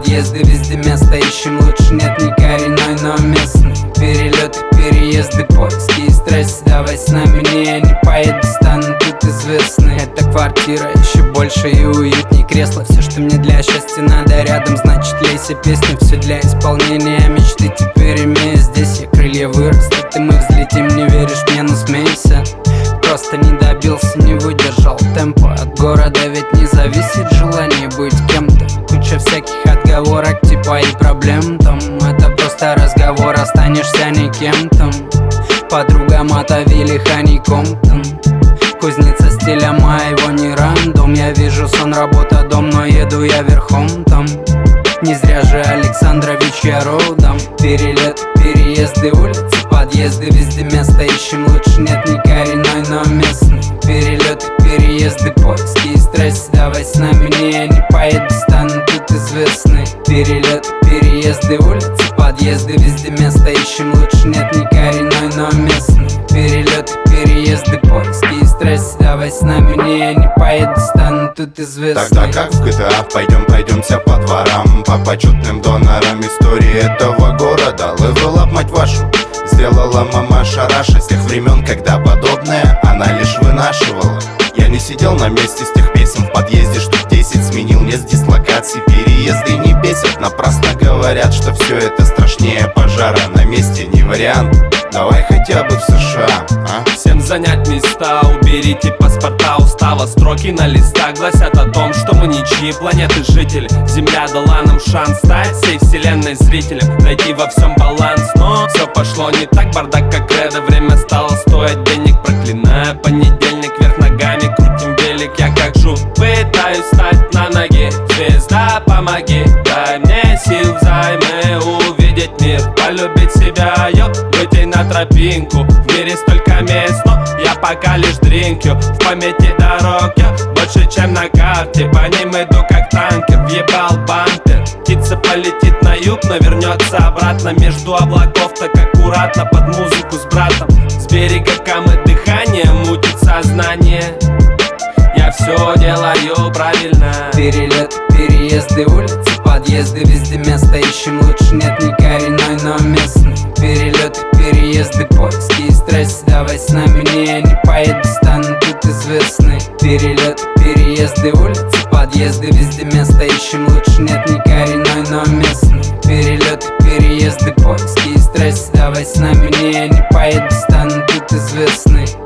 подъезды, везде место ищем. Лучше нет ни коренной, но местный. Перелеты, переезды, поиски и стресс. Давай с нами, я не поеду, стану тут известный. Это квартира, еще больше и уютней кресло. Все, что мне для счастья надо рядом, значит лейся песня. Все для исполнения мечты, теперь имея здесь я крылья вырастут, и мы взлетим. Не веришь мне, но смейся. Просто не добился, не выдержал темпа. От города ведь не зависит желание быть кем-то. Куча всяких отговорок, типа и проблем там. Это просто разговор, останешься никем там. Подругам отовили Ханикомптон. Кузница стиля моего не рандом. Я вижу сон, работа, дом, но еду я верхом там. Не зря же Александрович я родом. Перелеты, переезды, улицы, подъезды, везде место ищем. Лучше нет ни коренной, но местный. Перелеты, переезды, поиски и стресс. Давай с нами, я не поеду, стану тут известный. Перелеты, переезды, улицы, подъезды, везде место ищем. Лучше нет ни коренной, но местный. Перелеты, переезды, поиски и стресс. Давай с нами, я не поеду, стану тут известный. Тогда как в GTA, пройдемся по дворам, по почетным донорам истории этого города. Level up, мать вашу, сделала мама Шараша. С тех времен, когда подобное она лишь вынашивала. Я не сидел на месте, с тех песен в подъезде штук 10 сменил мест дислокации. Переезды не бесят, напрасно говорят, что все это страшнее пожара. На месте не вариант, давай хотя бы в США, а? Всем занять места, уберите паспорта, устава. Строки на листах гласят о том, что мы ничьи планеты жители. Земля дала нам шанс стать всей вселенной зрителем, найти во всем баланс. Но все пошло не так, бардак как кредо. Время стало стоить денег, проклиная понедельник. Вверх ногами крутим велик, я как жук пытаюсь встать на ноги. Звезда, помоги, дай мне сил взаймы увидеть мир, полюбить себя, выйти на тропинку. В мире столько мест, но я пока лишь дринкю. В памяти дорог я больше, чем на карте. По ним иду как танкер, въебал бампер. Птица полетит на юг, но вернется обратно. Между облаков так аккуратно, под музыку с братом. С берега камы дыхание, мутит сознание. Я все делаю правильно. Перелеты, переезды, улицы, подъезды, везде место ищем. Лучше нет ни коренной, но местный. Перелеты, переезды, поиски и стресс. Давай с нами, я не поеду, стану тут известный. Перелеты, переезды, улицы, подъезды, везде место ищем. Лучше нет ни коренной, но местный. Перелеты, переезды, поиски и стресс. Давай с нами, я не поеду, стану тут известный.